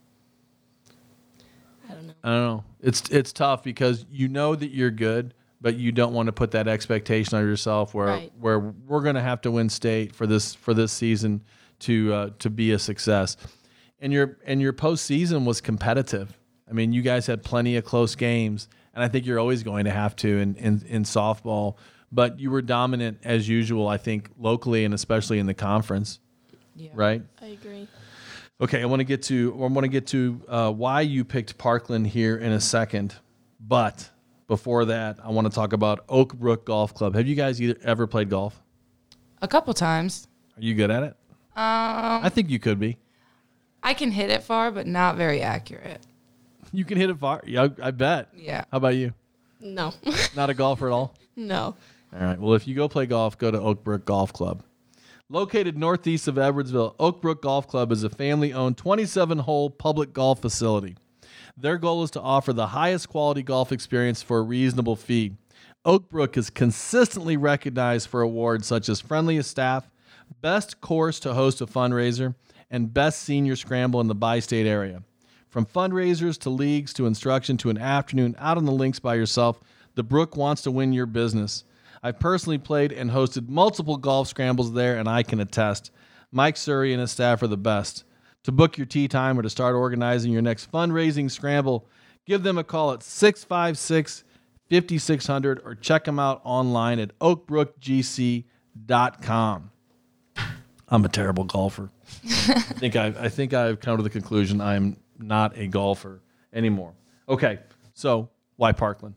I don't know. I don't know. It's it's tough because you know that you're good, but you don't want to put that expectation on yourself where Right. where we're going to have to win state for this for this season to uh, to be a success. And your and your postseason was competitive. I mean, you guys had plenty of close games, and I think you're always going to have to in in, in softball. But you were dominant as usual, I think, locally and especially in the conference, Yeah. right? I agree. Okay, I want to get to I want to get to uh, why you picked Parkland here in a second, but before that, I want to talk about Oak Brook Golf Club. Have you guys either ever played golf? A couple times. Are you good at it? Um, I think you could be. I can hit it far, but not very accurate. You can hit it far. Yeah, I, I bet. Yeah. How about you? No. Not a golfer at all? No. All right. Well, if you go play golf, go to Oak Brook Golf Club. Located northeast of Edwardsville, Oak Brook Golf Club is a family-owned twenty-seven hole public golf facility. Their goal is to offer the highest quality golf experience for a reasonable fee. Oak Brook is consistently recognized for awards such as Friendliest Staff, Best Course to Host a Fundraiser, and Best Senior Scramble in the bi-state area. From fundraisers to leagues to instruction to an afternoon out on the links by yourself, the Brook wants to win your business. I've personally played and hosted multiple golf scrambles there, and I can attest. Mike Surrey and his staff are the best. To book your tee time or to start organizing your next fundraising scramble, give them a call at six five six, five six zero zero or check them out online at oak brook g c dot com. I'm a terrible golfer. I think I've, I think I've come to the conclusion I'm not a golfer anymore. Okay, so why Parkland?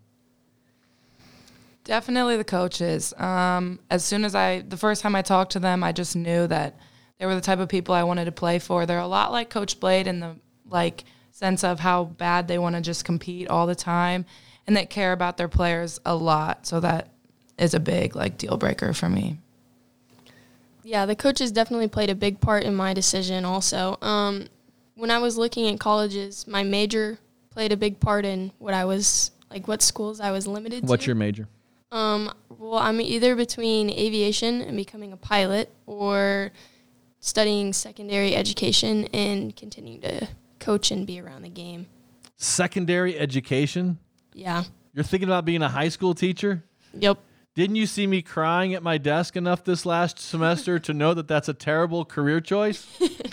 Definitely the coaches. Um, as soon as I, the first time I talked to them, I just knew that they were the type of people I wanted to play for. They're a lot like Coach Blade in the like sense of how bad they want to just compete all the time, and they care about their players a lot. So that is a big like deal breaker for me. Yeah, the coaches definitely played a big part in my decision also. Um, when I was looking at colleges, my major played a big part in what I was, like what schools I was limited to. What's your major? Um, well, I'm either between aviation and becoming a pilot or studying secondary education and continuing to coach and be around the game. Secondary education? Yeah. You're thinking about being a high school teacher? Yep. Didn't you see me crying at my desk enough this last semester to know that that's a terrible career choice?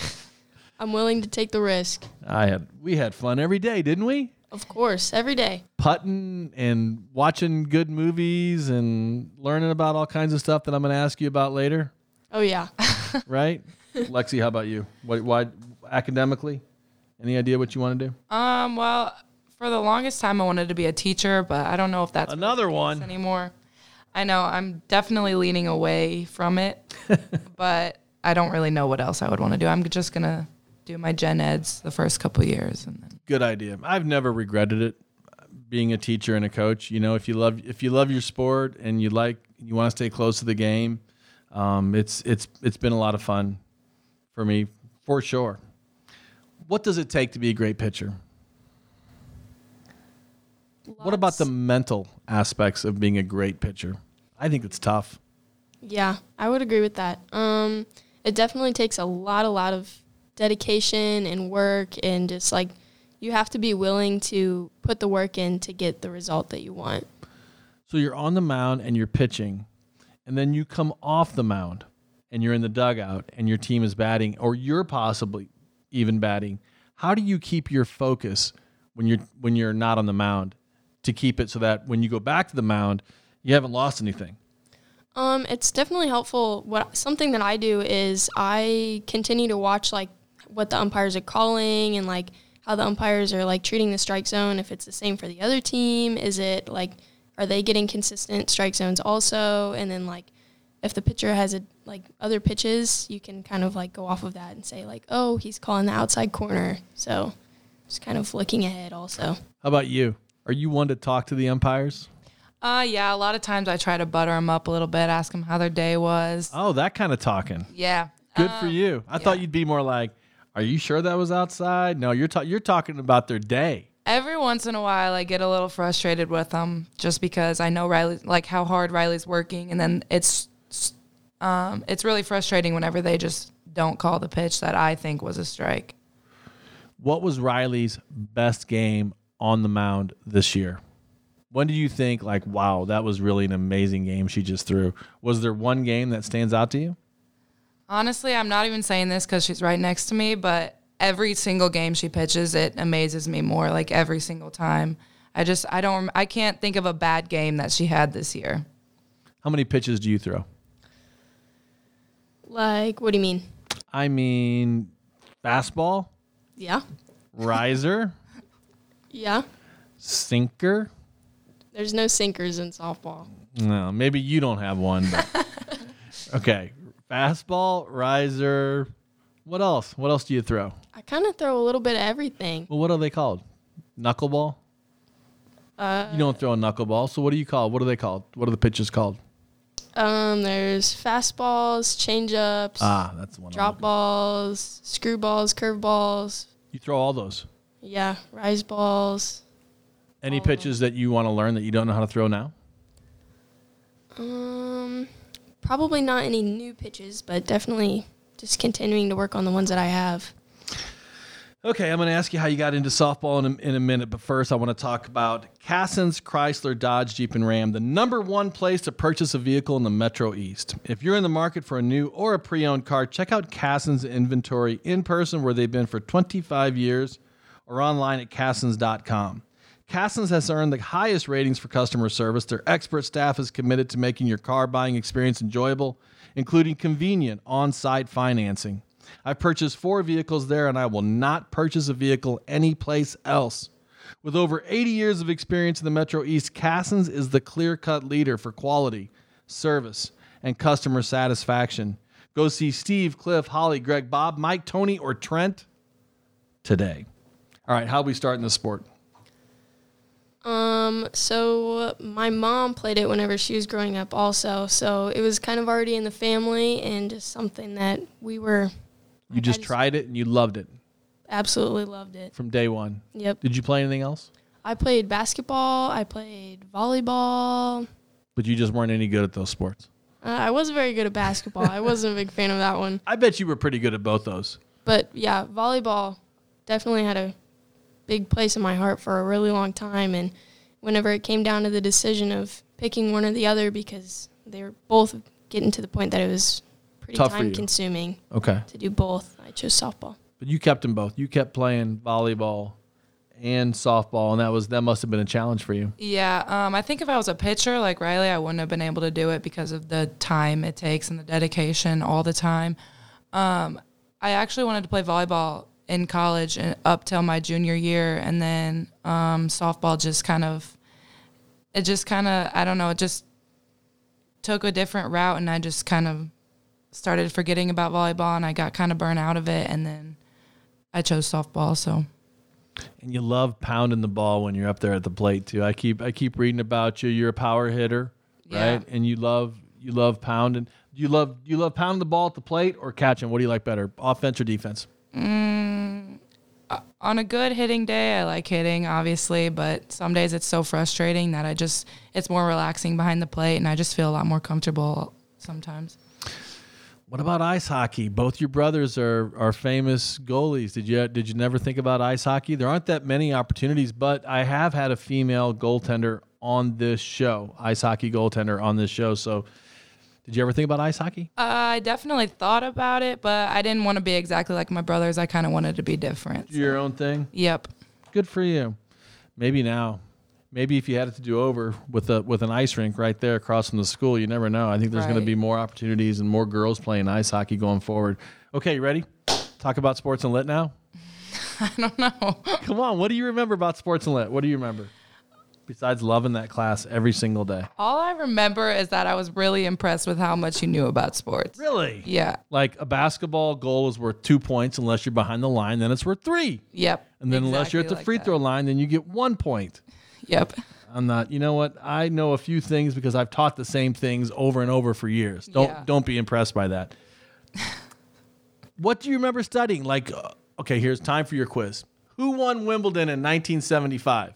I'm willing to take the risk. I had we had fun every day, didn't we? Of course, every day. Putting and watching good movies and learning about all kinds of stuff that I'm going to ask you about later. Oh, yeah. Right? Lexi, how about you? What, why, academically? Any idea what you want to do? Um, well, for the longest time, I wanted to be a teacher, but I don't know if that's Another really the case one. anymore. I know I'm definitely leaning away from it, but I don't really know what else I would want to do. I'm just going to do my gen eds the first couple of years. And then. Good idea. I've never regretted it, being a teacher and a coach. You know, if you love if you love your sport and you like you want to stay close to the game, um, it's it's it's been a lot of fun for me, for sure. What does it take to be a great pitcher? What about the mental aspects of being a great pitcher? I think it's tough. Yeah, I would agree with that. Um, it definitely takes a lot, a lot of dedication and work, and just like you have to be willing to put the work in to get the result that you want. So you're on the mound and you're pitching, and then you come off the mound and you're in the dugout and your team is batting, or you're possibly even batting. How do you keep your focus when you're when you're not on the mound to keep it so that when you go back to the mound, you haven't lost anything? Um, it's definitely helpful. What something that I do is I continue to watch like what the umpires are calling and like how the umpires are like treating the strike zone. If it's the same for the other team, is it like are they getting consistent strike zones also? And then like if the pitcher has a like other pitches, you can kind of like go off of that and say like, oh, he's calling the outside corner. So just kind of looking ahead also. How about you? Are you one to talk to the umpires? Uh, yeah, a lot of times I try to butter them up a little bit, ask them how their day was. Oh, that kind of talking. Yeah. Good Um, for you. I yeah. thought you'd be more like, are you sure that was outside? No, you're ta- you're talking about their day. Every once in a while, I get a little frustrated with them just because I know Riley, like how hard Riley's working, and then it's um, it's really frustrating whenever they just don't call the pitch that I think was a strike. What was Riley's best game on the mound this year? When do you think, like, wow, that was really an amazing game she just threw? Was there one game that stands out to you? Honestly, I'm not even saying this because she's right next to me, but every single game she pitches, it amazes me more, like every single time. I just, I don't, I can't think of a bad game that she had this year. How many pitches do you throw? Like, what do you mean? I mean, Fastball, Yeah. riser, Yeah. sinker. There's no sinkers in softball. No, maybe you don't have one. But okay. Fastball, riser. What else? What else do you throw? I kind of throw a little bit of everything. Well, what are they called? Knuckleball? Uh, You don't throw a knuckleball. So what do you call? What are they called? What are the pitches called? Um, there's fastballs, changeups, Ah, that's the one. I'm drop looking- balls, screw balls, curve balls. You throw all those. Yeah, rise balls. Any All of them. pitches that you want to learn that you don't know how to throw now? Um, probably not any new pitches, but definitely just continuing to work on the ones that I have. Okay, I'm going to ask you how you got into softball in a, in a minute, but first I want to talk about Cassens Chrysler Dodge Jeep and Ram, the number one place to purchase a vehicle in the Metro East. If you're in the market for a new or a pre-owned car, check out Cassens Inventory in person where they've been for twenty-five years or online at cassens dot com. Cassens has earned the highest ratings for customer service. Their expert staff is committed to making your car buying experience enjoyable, including convenient on-site financing. I've purchased four vehicles there, and I will not purchase a vehicle anyplace else. With over eighty years of experience in the Metro East, Cassens is the clear-cut leader for quality, service, and customer satisfaction. Go see Steve, Cliff, Holly, Greg, Bob, Mike, Tony, or Trent today. All right, how are we starting this sport? Um, so my mom played it whenever she was growing up also, so it was kind of already in the family and just something that we were You just just- tried it and you loved it absolutely loved it. from day one. Yep. Did you play anything else? I played basketball, I played volleyball. But you just weren't any good at those sports. Uh, I wasn't very good at basketball. I wasn't a big fan of that one. I bet you were pretty good at both those. But yeah, volleyball definitely had a big place in my heart for a really long time. And whenever it came down to the decision of picking one or the other, because they were both getting to the point that it was pretty Tough for you. time consuming Okay. to do both, I chose softball. But you kept them both. You kept playing volleyball and softball, and that was that must have been a challenge for you. Yeah, um, I think if I was a pitcher like Riley, I wouldn't have been able to do it because of the time it takes and the dedication all the time. Um, I actually wanted to play volleyball in college and up till my junior year, and then um, softball just kind of, it just kind of, I don't know, it just took a different route, and I just kind of started forgetting about volleyball, and I got kind of burnt out of it, and then I chose softball, so. And you love pounding the ball when you're up there at the plate too. I keep I keep reading about you. You're a power hitter, Yeah. right? And you love you love pounding. You love you love pounding the ball at the plate or catching. What do you like better, offense or defense? Mm, uh, on a good hitting day, I like hitting, obviously, but some days it's so frustrating that I just, it's more relaxing behind the plate, and I just feel a lot more comfortable sometimes. What about ice hockey? Both your brothers are are famous goalies. Did you did you never think about ice hockey? There aren't that many opportunities, but I have had a female goaltender on this show, ice hockey goaltender on this show. So, did you ever think about ice hockey? Uh, I definitely thought about it, but I didn't want to be exactly like my brothers. I kind of wanted to be different. Do your own thing. Yep. Good for you. Maybe now. Maybe if you had it to do over with a with an ice rink right there across from the school, you never know. I think there's going to Right. be more opportunities and more girls playing ice hockey going forward. Okay, you ready? Talk about Sports and Lit now? I don't know. Come on, what do you remember about Sports and Lit? What do you remember? Besides loving that class every single day. All I remember is that I was really impressed with how much you knew about sports. Really? Yeah. Like a basketball goal is worth two points unless you're behind the line, then it's worth three. Yep. And then unless you're at the Exactly like free that. throw line, then you get one point. Yep. I'm not. You know what? I know a few things because I've taught the same things over and over for years. Don't Yeah. don't be impressed by that. What do you remember studying? Like, uh, okay, here's time for your quiz. Who won Wimbledon in nineteen seventy-five?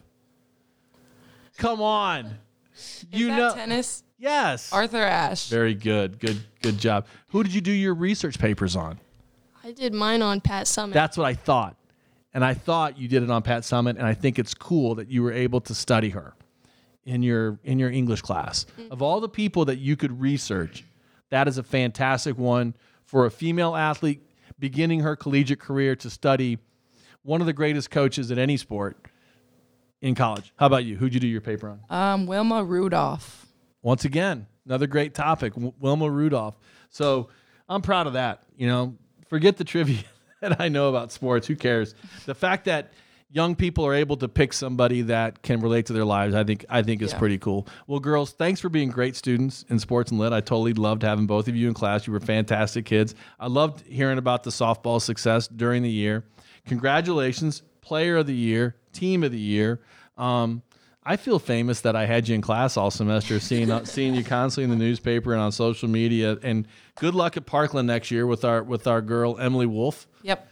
Come on. You Is that know. tennis? Yes. Arthur Ashe. Very good. Good. Good job. Who did you do your research papers on? I did mine on Pat Summit. That's what I thought. And I thought you did it on Pat Summit, and I think it's cool that you were able to study her in your in your English class. Of all the people that you could research, that is a fantastic one for a female athlete beginning her collegiate career to study one of the greatest coaches at any sport in college. How about you? Who'd you do your paper on? Um, Wilma Rudolph. Once again, another great topic, w- Wilma Rudolph. So I'm proud of that. You know, forget the trivia. that I know about sports. Who cares? The fact that young people are able to pick somebody that can relate to their lives, I think I think is Yeah. pretty cool. Well, girls, thanks for being great students in sports and lit. I totally loved having both of you in class. You were fantastic kids. I loved hearing about the softball success during the year. Congratulations, player of the year, team of the year. Um, I feel famous that I had you in class all semester, seeing uh, seeing you constantly in the newspaper and on social media. And good luck at Parkland next year with our with our girl Emily Wolf. Yep.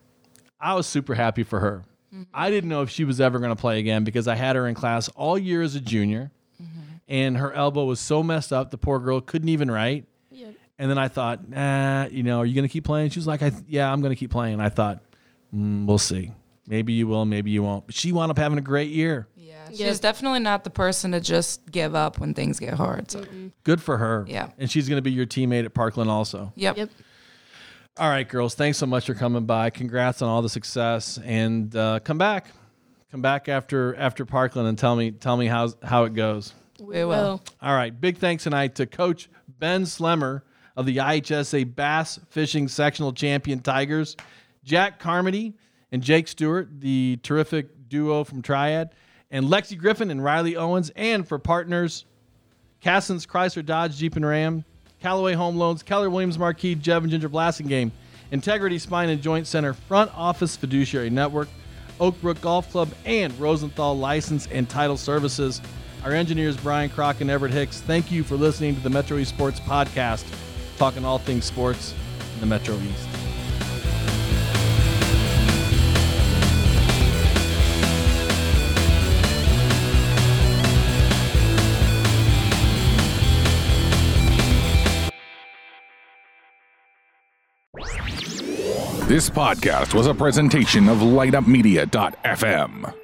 I was super happy for her. Mm-hmm. I didn't know if she was ever going to play again because I had her in class all year as a junior, mm-hmm. and her elbow was so messed up, the poor girl couldn't even write. Yep. And then I thought, nah, you know, are you going to keep playing? She was like, I th- yeah, I'm going to keep playing. And I thought, mm, we'll see. Maybe you will, maybe you won't. But she wound up having a great year. Yeah, Yep. she's definitely not the person to just give up when things get hard. So. Good for her. Yeah. And she's going to be your teammate at Parkland also. Yep. Yep. All right, girls, thanks so much for coming by. Congrats on all the success. And uh, come back. Come back after after Parkland and tell me tell me how how it goes. We will. All right. Big thanks tonight to Coach Ben Slemmer of the I H S A Bass Fishing Sectional Champion Tigers, Jack Carmody and Jake Stewart, the terrific duo from Triad, and Lexi Griffin and Riley Owens, and for partners, Cassins Chrysler Dodge Jeep and Ram, Callaway Home Loans, Keller Williams Marquis, Jev and Ginger Blassingame, Integrity Spine and Joint Center, Front Office Fiduciary Network, Oakbrook Golf Club, and Rosenthal License and Title Services. Our engineers, Brian Crock and Everett Hicks, thank you for listening to the Metro East Sports Podcast, talking all things sports in the Metro East. This podcast was a presentation of light up media dot f m.